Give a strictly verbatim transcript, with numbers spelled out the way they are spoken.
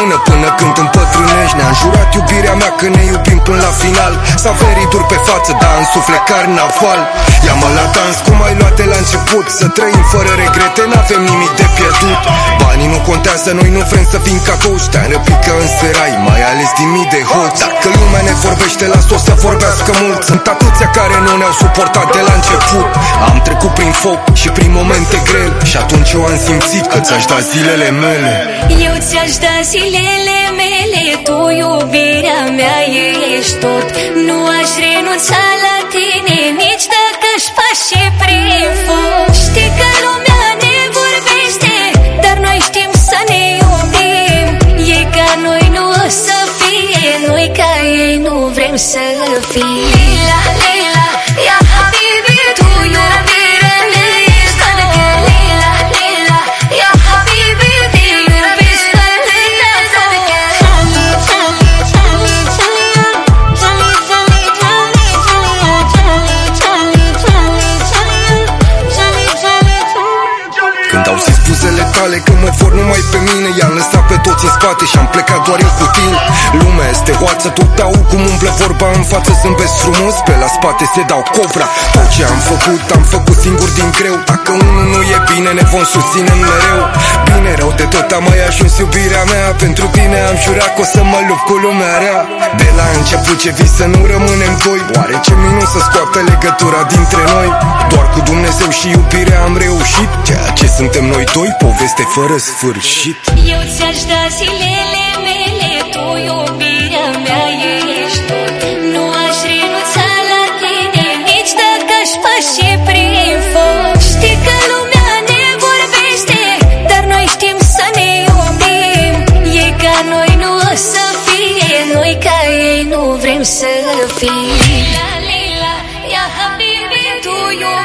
lumină până când împătrânești. Ne-a înjurat iubirea mea că ne iubim până la final. S-a verit dur pe față, dar în suflet carnaval. Ia-mă la dans cum ai luate la început. Să trăim fără regrete, n-avem nimic de pierdut. Banii nu contează, noi nu vrem să fim ca toți. Te-am răpit că înserai, mai ales din mii de hoți. Dacă lumea ne vorbește, las-o să vorbească mult. Sunt atâția care nu ne-au suportat de la început. Am trecut prin foc și prin momente grele, și atunci eu am simțit că ți-aș da zilele mele. Eu ți-aș da zilele mele, tu iubirea mea ești tot. Nu aș renunța la tine, nici dacă-și pași prin foc. Știi că lumea ne vorbește, dar noi știm să ne iubim. Ei ca noi nu o să fie, noi ca ei nu vrem să fim. Lila, lila, ya habibi, tu iubirea mea ești tot. Lila, lila, ya habibi, te iubesc până la Când au zis buzele tale că mă vor numai pe mine, i-am lăsat pe toți în spate și am plecat doar eu cu tine. Lumea este hoață, tot au cum umblă vorba. În față zâmbesc frumos, pe la spate se dau cobra. Tot ce am făcut, am făcut singur din greu. Dacă unul nu e bine, ne vom susține mereu. Bine, rău de tot am mai ajuns iubirea mea. Pentru tine am jurat că o să mă lupt cu lumea rea. De la început ce vis să nu rămânem doi. Oare ce minus să scoată legătura dintre noi. Doar cu Dumnezeu și iubirea am reușit. Ceea ce suntem noi doi, poveste fără sfârșit. Eu ți-aș da zilele mele, tu iubirea mea ești tot. Nu aș renunța la tine, nici dacă-și pași prin foc. Știi că lumea ne vorbește, dar noi știm să ne iubim. Ei ca noi nu o să fie, noi ca ei nu vrem să fim. Lila, lila, ya habibi, tu iubirea